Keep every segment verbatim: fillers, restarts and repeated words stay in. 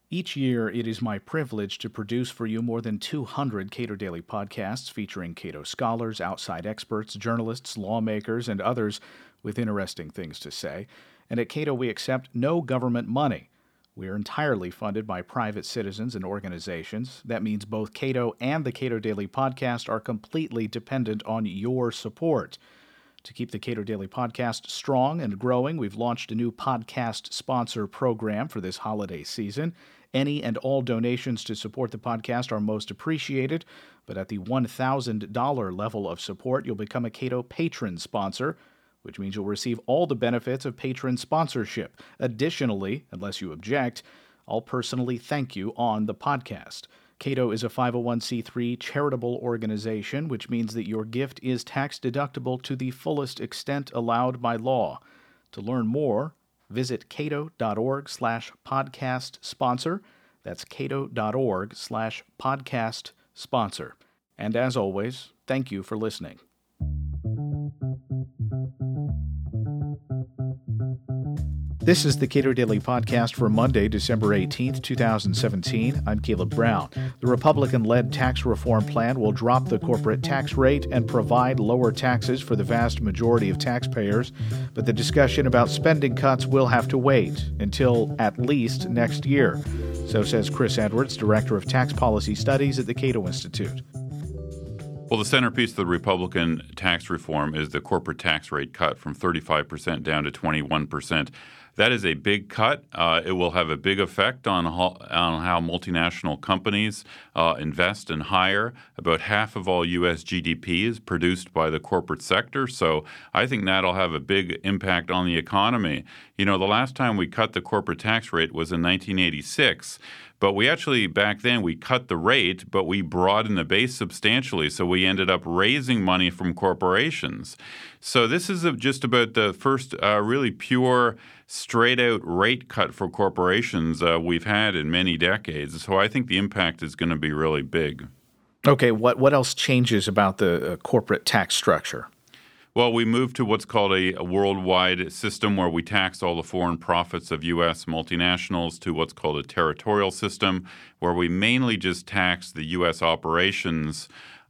Each year, it is my privilege to produce for you more than two hundred Cato Daily podcasts featuring Cato scholars, outside experts, journalists, lawmakers, and others with interesting things to say. And at Cato, we accept no government money. We are entirely funded by private citizens and organizations. That means both Cato and the Cato Daily podcast are completely dependent on your support. To keep the Cato Daily podcast strong and growing, we've launched a new podcast sponsor program for this holiday season. Any and all donations to support the podcast are most appreciated, but at the one thousand dollars level of support, you'll become a Cato patron sponsor, which means you'll receive all the benefits of patron sponsorship. Additionally, unless you object, I'll personally thank you on the podcast. Cato is a five oh one c three charitable organization, which means that your gift is tax-deductible to the fullest extent allowed by law. To learn more, visit cato.org slash podcast sponsor. That's cato.org slash podcast sponsor. And as always, thank you for listening. This is the Cato Daily Podcast for Monday, December eighteenth, twenty seventeen. I'm Caleb Brown. The Republican-led tax reform plan will drop the corporate tax rate and provide lower taxes for the vast majority of taxpayers, but the discussion about spending cuts will have to wait until at least next year. So says Chris Edwards, Director of Tax Policy Studies at the Cato Institute. Well, the centerpiece of the Republican tax reform is the corporate tax rate cut from thirty-five percent down to twenty-one percent. That is a big cut. Uh, it will have a big effect on how, on how multinational companies uh, invest and hire. About half of all U S G D P is produced by the corporate sector, so I think that'll have a big impact on the economy. You know, the last time we cut the corporate tax rate was in nineteen eighty-six. But we actually, back then, we cut the rate, but we broadened the base substantially. So we ended up raising money from corporations. So this is just about the first uh, really pure, straight-out rate cut for corporations uh, we've had in many decades. So I think the impact is going to be really big. Okay, what, what else changes about the uh, corporate tax structure? Well, we moved to what's called a, a worldwide system where we tax all the foreign profits of U S multinationals to what's called a territorial system, where we mainly just tax the U S operations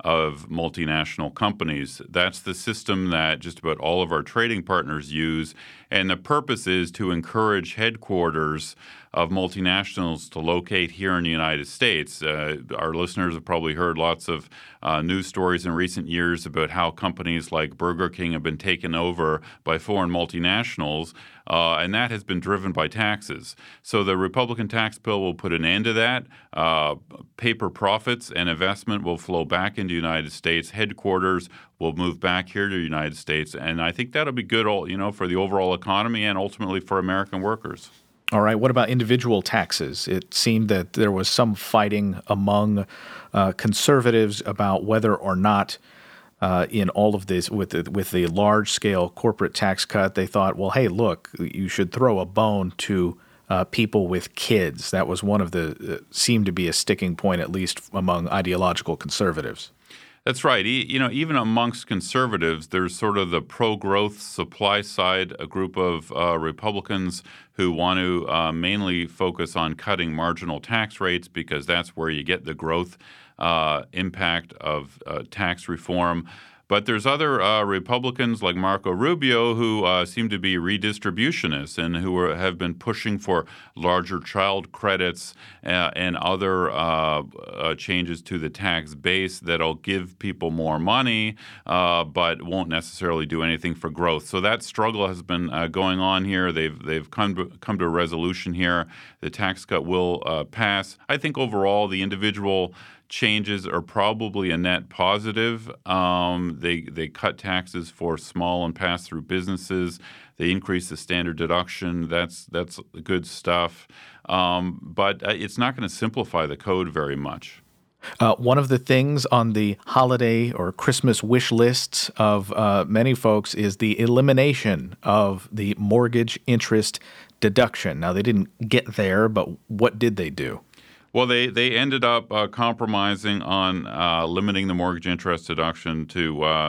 of multinational companies. That's the system that just about all of our trading partners use, and the purpose is to encourage headquarters of multinationals to locate here in the United States. Uh, our listeners have probably heard lots of uh, news stories in recent years about how companies like Burger King have been taken over by foreign multinationals, uh, and that has been driven by taxes. So the Republican tax bill will put an end to that. Uh, paper profits and investment will flow back into the United States. Headquarters will move back here to the United States, and I think that'll be good, you know, for the overall economy and ultimately for American workers. All right. What about individual taxes? It seemed that there was some fighting among uh, conservatives about whether or not uh, in all of this, with the, with the large-scale corporate tax cut, they thought, well, hey, look, you should throw a bone to uh, people with kids. That was one of the uh, – seemed to be a sticking point, at least among ideological conservatives. That's right. You know, even amongst conservatives, there's sort of the pro-growth supply side, a group of uh, Republicans who want to uh, mainly focus on cutting marginal tax rates because that's where you get the growth uh, impact of uh, tax reform. But there's other uh, Republicans like Marco Rubio who uh, seem to be redistributionists and who are, have been pushing for larger child credits uh, and other uh, uh, changes to the tax base that'll give people more money uh, but won't necessarily do anything for growth. So that struggle has been uh, going on here. They've they've come to, come to a resolution here. The tax cut will uh, pass. I think overall the individual changes are probably a net positive. Um, they they cut taxes for small and pass-through businesses. They increase the standard deduction. That's that's good stuff. Um, but it's not going to simplify the code very much. Uh, one of the things on the holiday or Christmas wish lists of uh, many folks is the elimination of the mortgage interest deduction. Now, they didn't get there, but what did they do? Well, they, they ended up uh, compromising on uh, limiting the mortgage interest deduction to uh,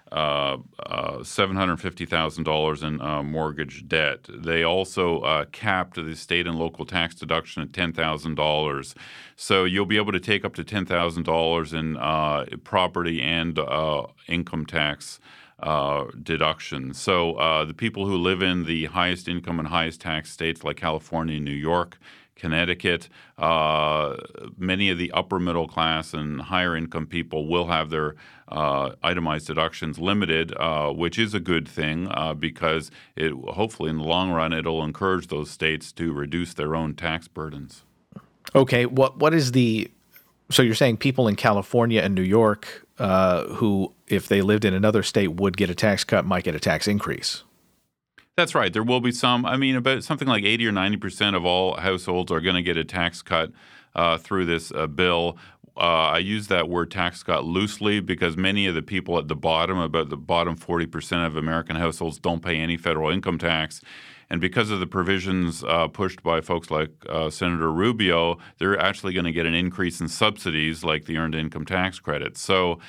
uh, uh, seven hundred fifty thousand dollars in uh, mortgage debt. They also uh, capped the state and local tax deduction at ten thousand dollars. So you'll be able to take up to ten thousand dollars in uh, property and uh, income tax uh, deduction. So uh, the people who live in the highest income and highest tax states like California and New York, Connecticut, uh, many of the upper middle class and higher income people will have their uh, itemized deductions limited, uh, which is a good thing uh, because it hopefully in the long run it'll encourage those states to reduce their own tax burdens. Okay, what what is the so you're saying people in California and New York uh, who, if they lived in another state, would get a tax cut might get a tax increase? That's right. There will be some. I mean, about something like eighty or ninety percent of all households are going to get a tax cut uh, through this uh, bill. Uh, I use that word tax cut loosely because many of the people at the bottom, about the bottom forty percent of American households, don't pay any federal income tax. And because of the provisions uh, pushed by folks like uh, Senator Rubio, they're actually going to get an increase in subsidies like the Earned Income Tax Credit. So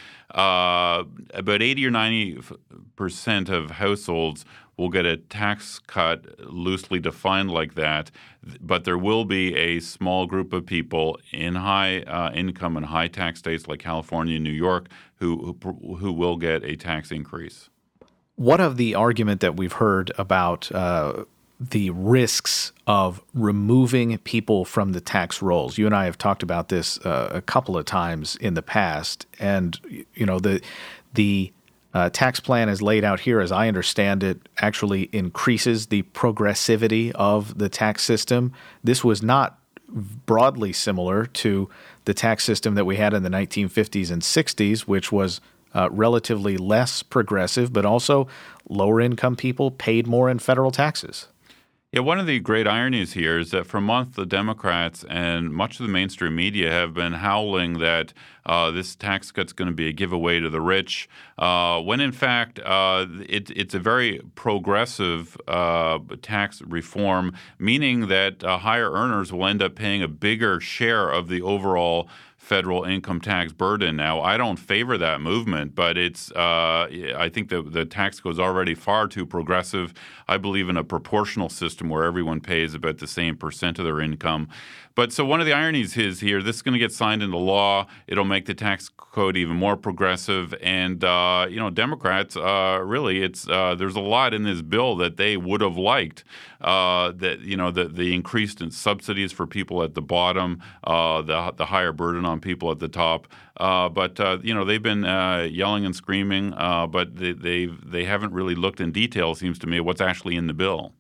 uh, about eighty or ninety percent of households will get a tax cut loosely defined like that, but there will be a small group of people in high uh, income and high tax states like California and New York who, who who will get a tax increase. What of the argument that we've heard about uh, the risks of removing people from the tax rolls? You and I have talked about this uh, a couple of times in the past, and you know the the Uh, tax plan as laid out here, as I understand it, actually increases the progressivity of the tax system. This was not broadly similar to the tax system that we had in the nineteen fifties and sixties, which was uh, relatively less progressive, but also lower income people paid more in federal taxes. Yeah, one of the great ironies here is that for months the Democrats and much of the mainstream media have been howling that uh, this tax cut's going to be a giveaway to the rich, uh, when in fact uh, it, it's a very progressive uh, tax reform, meaning that uh, higher earners will end up paying a bigger share of the overall federal income tax burden. Now, I don't favor that movement, but it's uh, I think the, the tax code is already far too progressive. I believe in a proportional system where everyone pays about the same percent of their income. But so one of the ironies is here, this is going to get signed into law. It'll make the tax code even more progressive. And, uh, you know, Democrats, uh, really, it's uh, there's a lot in this bill that they would have liked. Uh, that, you know, the, the increased subsidies for people at the bottom, uh, the, the higher burden on people at the top. Uh, but, uh, you know, they've been uh, yelling and screaming, uh, but they, they've, they haven't really looked in detail, it seems to me, at what's actually in the bill.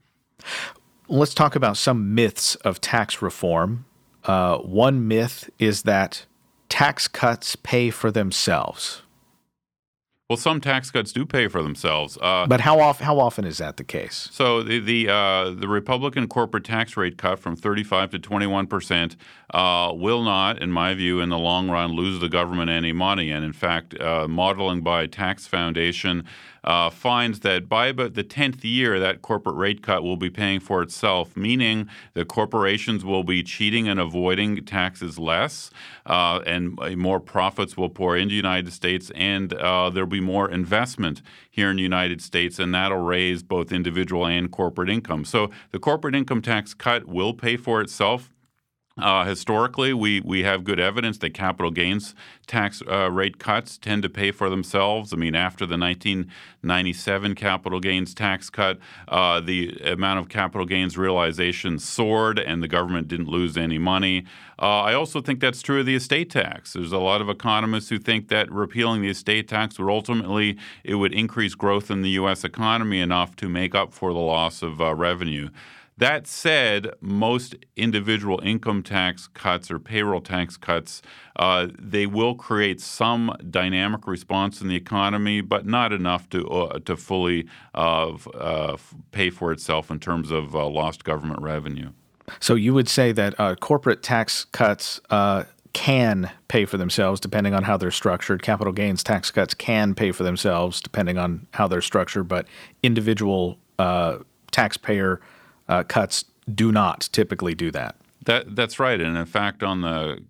Let's talk about some myths of tax reform. Uh, one myth is that tax cuts pay for themselves. Well, some tax cuts do pay for themselves. Uh, but how often, how often is that the case? So the the, uh, the Republican corporate tax rate cut from thirty-five to twenty-one percent uh, will not, in my view, in the long run, lose the government any money. And in fact, uh, modeling by Tax Foundation uh, finds that by about the tenth year, that corporate rate cut will be paying for itself, meaning the corporations will be cheating and avoiding taxes less, uh, and more profits will pour into the United States, and uh, there'll be more investment here in the United States, and that'll raise both individual and corporate income. So the corporate income tax cut will pay for itself. Uh, historically, we, we have good evidence that capital gains tax uh, rate cuts tend to pay for themselves. I mean, after the nineteen ninety-seven capital gains tax cut, uh, the amount of capital gains realization soared and the government didn't lose any money. Uh, I also think that's true of the estate tax. There's a lot of economists who think that repealing the estate tax would ultimately, it would increase growth in the U S economy enough to make up for the loss of uh, revenue. That said, most individual income tax cuts or payroll tax cuts, uh, they will create some dynamic response in the economy, but not enough to uh, to fully uh, uh, pay for itself in terms of uh, lost government revenue. So you would say that uh, corporate tax cuts uh, can pay for themselves depending on how they're structured. Capital gains tax cuts can pay for themselves depending on how they're structured, but individual uh, taxpayer Uh, cuts do not typically do that. That that's right, and in fact, on the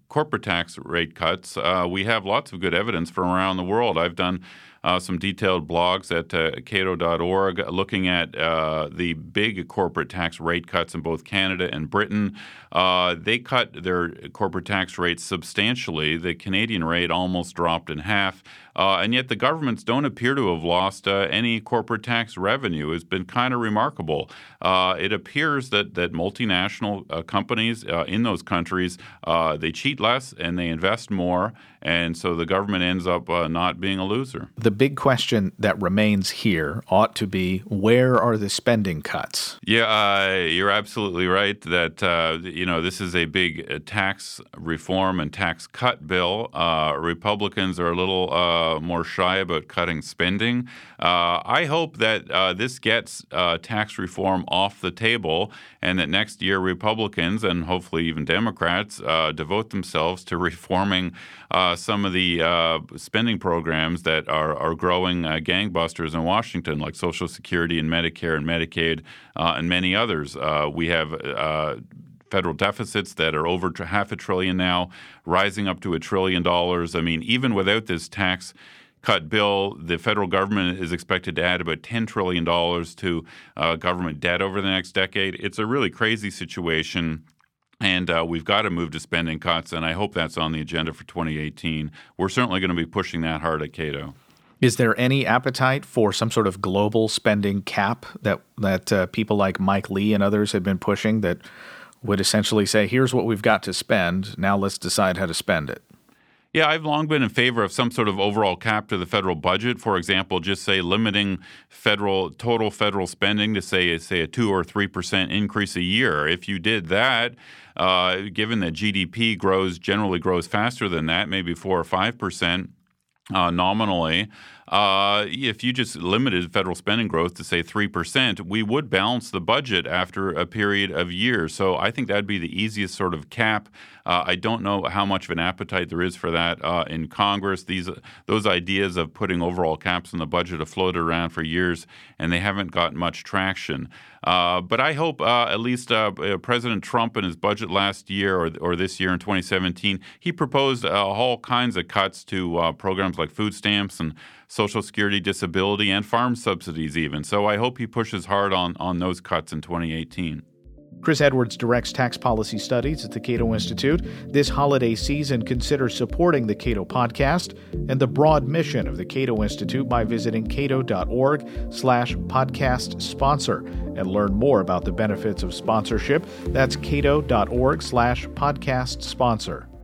corporate tax rate cuts, uh, we have lots of good evidence from around the world. I've done Uh, some detailed blogs at uh, cato dot org looking at uh, the big corporate tax rate cuts in both Canada and Britain. Uh, they cut their corporate tax rates substantially. The Canadian rate almost dropped in half. Uh, and yet the governments don't appear to have lost uh, any corporate tax revenue. It's been kind of remarkable. Uh, it appears that that multinational uh, companies uh, in those countries, uh, they cheat less and they invest more, and so the government ends up uh, not being a loser. The big question that remains here ought to be, where are the spending cuts? Yeah, uh, you're absolutely right that, uh, you know, this is a big uh, tax reform and tax cut bill. Uh, Republicans are a little uh, more shy about cutting spending. Uh, I hope that uh, this gets uh, tax reform off the table and that next year Republicans and hopefully even Democrats uh, devote themselves to reforming uh, some of the uh, spending programs that are, are growing uh, gangbusters in Washington, like Social Security and Medicare and Medicaid uh, and many others. Uh, we have uh, federal deficits that are over half a trillion now, rising up to a trillion dollars. I mean, even without this tax cut bill, the federal government is expected to add about ten trillion dollars to uh, government debt over the next decade. It's a really crazy situation. And uh, we've got to move to spending cuts, and I hope that's on the agenda for twenty eighteen. We're certainly going to be pushing that hard at Cato. Is there any appetite for some sort of global spending cap that that uh, people like Mike Lee and others have been pushing that would essentially say, here's what we've got to spend, now let's decide how to spend it? Yeah, I've long been in favor of some sort of overall cap to the federal budget. For example, just say limiting federal total federal spending to say say a two or three percent increase a year. If you did that, uh, given that G D P grows generally grows faster than that, maybe four or five percent uh, nominally. Uh, if you just limited federal spending growth to, say, three percent, we would balance the budget after a period of years. So I think that'd be the easiest sort of cap. Uh, I don't know how much of an appetite there is for that uh, in Congress. These Those ideas of putting overall caps in the budget have floated around for years, and they haven't got much traction. Uh, but I hope uh, at least uh, President Trump in his budget last year or, or this year in twenty seventeen, he proposed uh, all kinds of cuts to uh, programs like food stamps and Social Security, disability, and farm subsidies even. So I hope he pushes hard on, on those cuts in twenty eighteen. Chris Edwards directs tax policy studies at the Cato Institute. This holiday season, consider supporting the Cato podcast and the broad mission of the Cato Institute by visiting cato dot org slash podcast sponsor and learn more about the benefits of sponsorship. That's cato dot org slash podcast sponsor.